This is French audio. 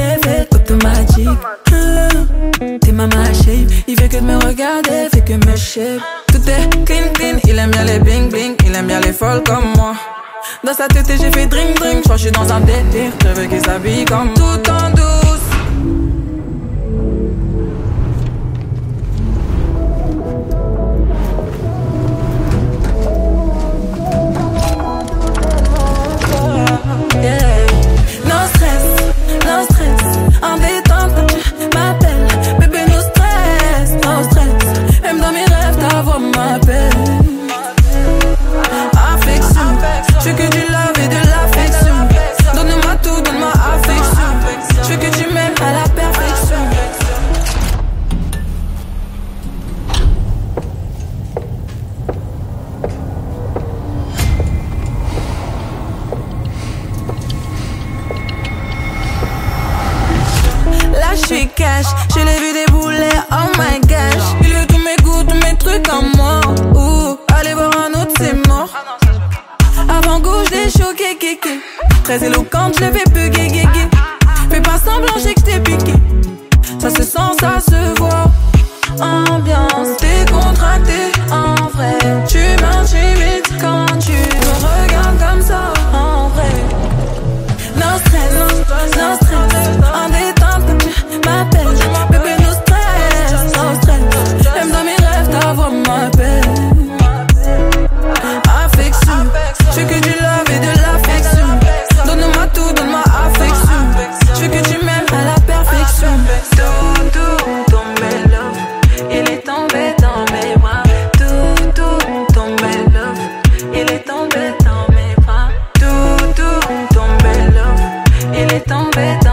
effet automatique. T'es ma shape, il fait que de me regarder, fait que me shape. Tout est clean clean, il aime bien les bling bling, il aime bien les folles comme moi. Dans sa tête j'ai fait drink drink, j'crois que j'suis dans un délire. Je veux qu'il s'habille comme tout en douce. Yeah. No stress, en détente quand tu m'appelles. Bébé, no stress. Même dans mes rêves, ta voix m'appelle. Affection, je veux que du love et de l'affection. Donne-moi tout, donne-moi affection. Je veux que tu m'aimes à la perfection. Là j'suis cash, je l'ai vu débouler, oh my gosh. Il veut tous mes goûts, tous mes trucs en moi. Allez voir un autre, c'est mort. Avant gauche des choqués, kéké. Très éloquente, je l'ai fait bugger, guégué. Fais pas semblant, j'ai que t'es piqué. Ça se sent, ça se voit. Ambiance décontractée, en vrai. Tu m'intimides quand tu me regardes comme ça, en vrai. No stress, en détente quand tu m'appelles. Bébé, no stress. Même dans mes rêves, ta voix m'appelle. Affection, je veux que du love et de l'affection. Donne-moi tout, donne-moi affection. Je veux que tu m'aimes à la perfection. Tout, tombé love, il est tombé dans mes bras. Tout, tombé love, il est tombé dans mes bras. Tout, tombé love, il est tombé dans